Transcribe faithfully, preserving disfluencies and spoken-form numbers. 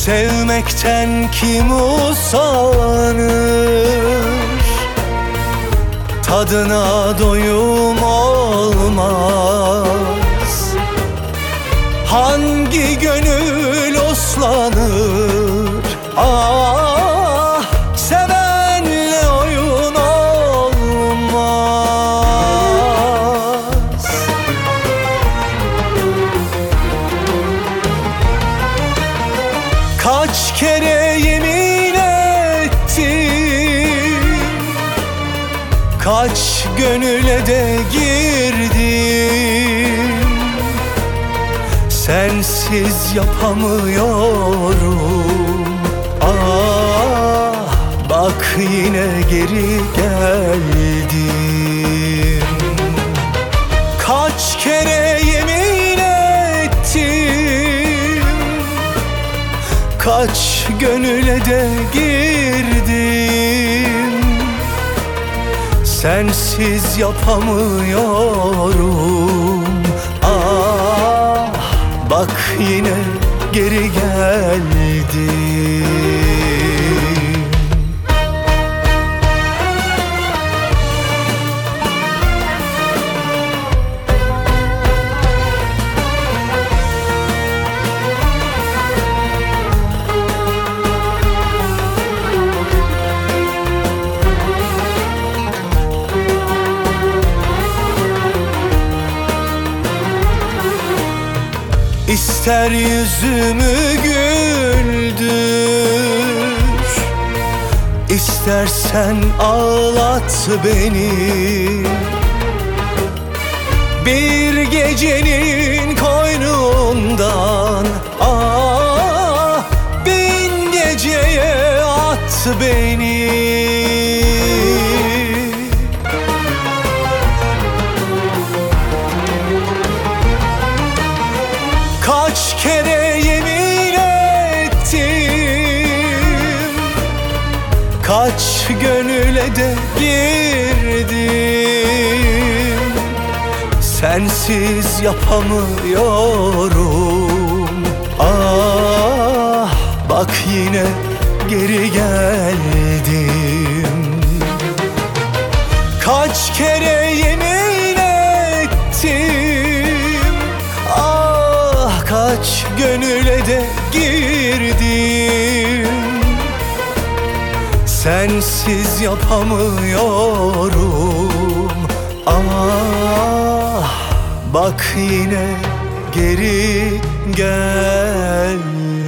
Sevmekten kim usanır? Tadına doyum olmaz. Hangi gönül uslanır? Ah, sevenle oyun olmaz. Kaç kere yemin ettim, kaç gönüle de girdim. Sensiz yapamıyorum. Ah, bak yine geri geldim. Kaç kere yemin ettim, kaç gönüle de girdim. Sensiz yapamıyorum. Ah, bak yine geri geldim. İster yüzümü güldür, İstersen ağlat beni. Bir gecenin koynundan ah, bin geceye at beni. Kaç kere yemin ettim, kaç gönüle de girdim. Sensiz yapamıyorum. Ah, bak yine geri geldim. Kaç kere yemin ettim, kaç gönüle de girdim. Sensiz yapamıyorum. Ah, bak yine geri gel.